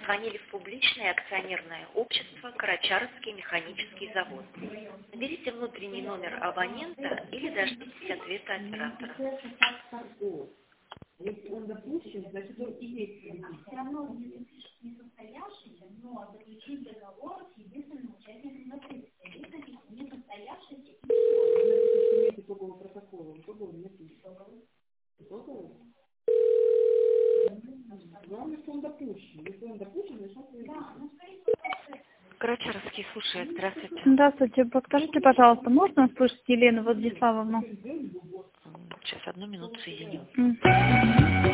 позвонили в публичное акционерное общество «Карачаровский механический завод». Наберите внутренний номер абонента или дождитесь ответа оператора. Если он допущен, значит он и есть кредит. Все равно не состоявшийся, но заключить договор с единственным участником закрытия. Если не состоявшийся, Нет итогового протокола. Итогового нет. Итогового? Главное, что он допущен. Если он допущен, значит он кредит. Карачаровский слушает. Здравствуйте. Здравствуйте. Подскажите, пожалуйста, можно услышать Елену Владиславовну? Сейчас, одну минуту соединим.